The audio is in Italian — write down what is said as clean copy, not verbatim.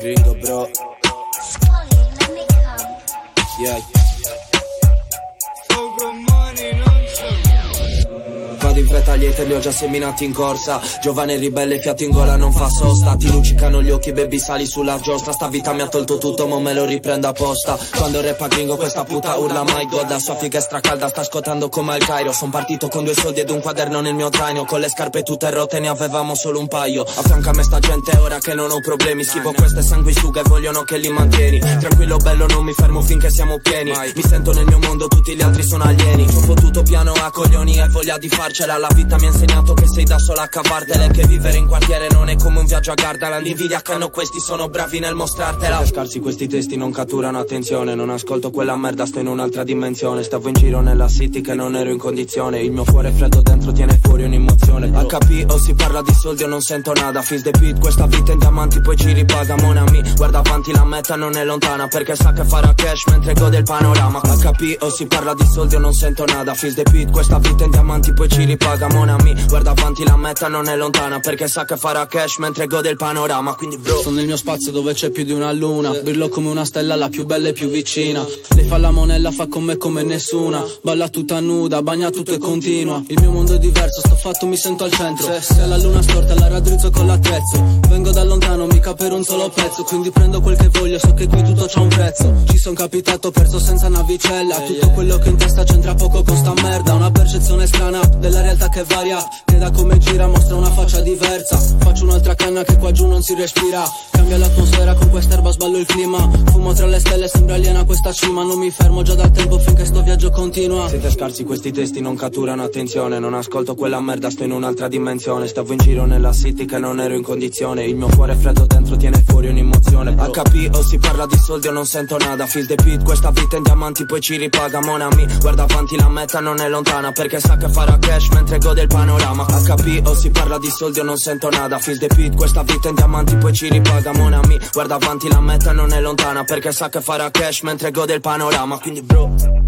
gringo bro. Yeah. Vado in fretta, gli hater li ho già seminati in corsa. Giovane ribelle, fiato in gola, non fa sosta. Ti luccicano gli occhi, baby, sali sulla giostra. Sta vita mi ha tolto tutto, ma me lo riprendo apposta. Quando rappa gringo, questa puta urla my god. La sua figa è stracalda, sta scuotando come al Cairo. Son partito con 2 soldi ed un quaderno nel mio traino. Con le scarpe tutte rotte, ne avevamo solo un paio. A fianco a me sta gente ora che non ho problemi. Schifo queste sanguisuga e vogliono che li mantieni. Tranquillo bello, non mi fermo finché siamo pieni. Mi sento nel mio mondo, tutti gli altri sono alieni. Ho fottuto piano a coglioni e voglia di farcela. La vita mi ha insegnato che sei da sola a cavartela, che vivere in quartiere non è come un viaggio a Gardaland. Invidia che hanno questi, sono bravi nel mostrartela. Per scarsi questi testi non catturano attenzione. Non ascolto quella merda, sto in un'altra dimensione. Stavo in giro nella city che non ero in condizione. Il mio cuore freddo dentro tiene fuori un'emozione. HP o si parla di soldi o non sento nada. Feels the beat, questa vita in diamanti poi ci ripaga. Mon ami, guarda avanti, la meta non è lontana, perché sa che farà cash mentre gode il panorama. HP o si parla di soldi o non sento nada. Feels the beat, questa vita in diamanti poi ci ripaga. Mon ami, guarda avanti, la meta non è lontana, perché sa che farà cash mentre gode il panorama. Quindi bro, sono nel mio spazio dove c'è più di una luna. Brillo come una stella, la più bella e più vicina. Lei fa la monella, fa con me come nessuna. Balla tutta nuda, bagna tutto e continua. Il mio mondo è diverso, sto fatto, mi sento al centro. Se la luna storta la raddrizzo con l'attrezzo. Vengo da lontano, mica per un solo pezzo. Quindi prendo quel che voglio, so che qui tutto c'ha un prezzo. Ci son capitato, perso senza navicella. Tutto quello che in testa c'entra poco con sta merda. Una percezione strana della realtà che varia, che da come gira mostra una faccia diversa. Faccio un'altra canna che qua giù non si respira. Cambia l'atmosfera, con quest'erba sballo il clima. Fumo tra le stelle, sembra aliena questa cima. Non mi fermo già da tempo finché sto viaggio continua. Siete scarsi questi testi, non catturano attenzione. Non ascolto quella merda, sto in un'altra dimensione. Stavo in giro nella city che non ero in condizione. Il mio cuore freddo dentro tiene fuori un'emozione. HP o si parla di soldi o non sento nada. Feels the beat, questa vita in diamanti poi ci ripaga. Mon ami, guarda avanti, la meta non è lontana, perché sa che farà cash mentre gode il panorama. HP o si parla di soldi o non sento nada. Feels the beat, questa vita in diamanti poi ci ripaga. Mon ami, guarda avanti, la meta non è lontana, perché sa che farà cash mentre gode il panorama. Quindi bro,